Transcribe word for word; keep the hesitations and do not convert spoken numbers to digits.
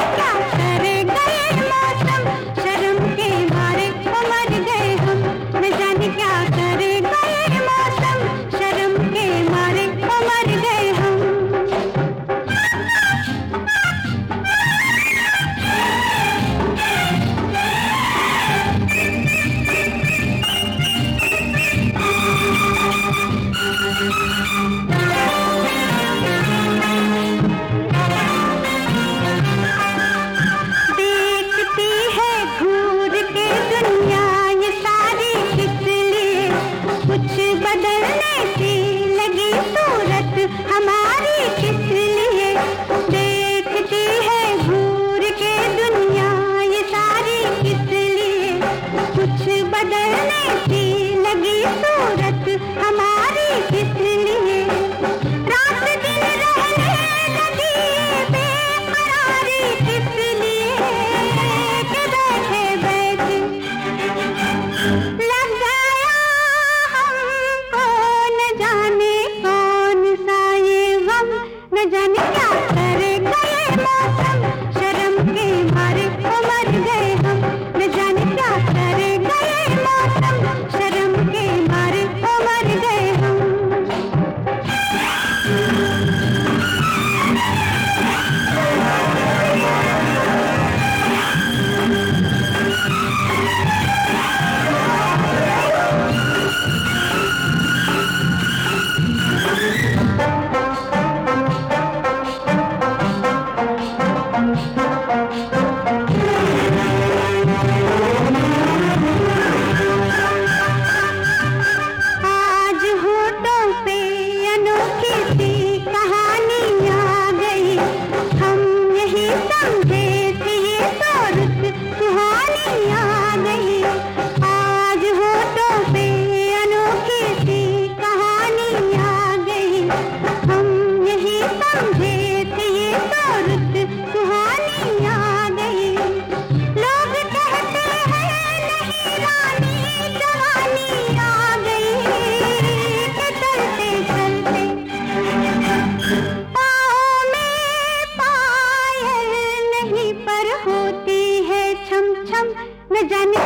क्या करे गए मौसम, शर्म के मारे मर गए हम। न जाने क्या करे गए मौसम, शर्म के मारे मर गए हम। देखती है घूर के दुनिया ये सारी किस लिए, कुछ बदलने सी लगी सूरत हमारी किस लिए। देखती है घूर के दुनिया ये सारी किस लिए, कुछ बदलने सी लगी सूरत हमारी किस लिए। रात दिन रहने लगी बेकरारी किस लिए, कि बैठे बैठे लग गया हमको न जाने कौन सा ये गम। न जाने क्या करे गए मौसम, शर्म के मारे मर गए हम। न जाने क्या करे गए मौसम, शर्म के मारे मर गए हम। आज होठों पे अनोखी सी कहानी आ गई, हम यही समझे थे ये तो रुत सुहानी आ गई। आज होठों पे अनोखी सी कहानी आ गई, हम यही समझे थे ये तो रुत सुहानी आ गई। लोग कहते हैं नहीं रानी जवानी आ गई, कि चलते चलते पाँव में पायल नहीं पर होती है छम छम। न जाने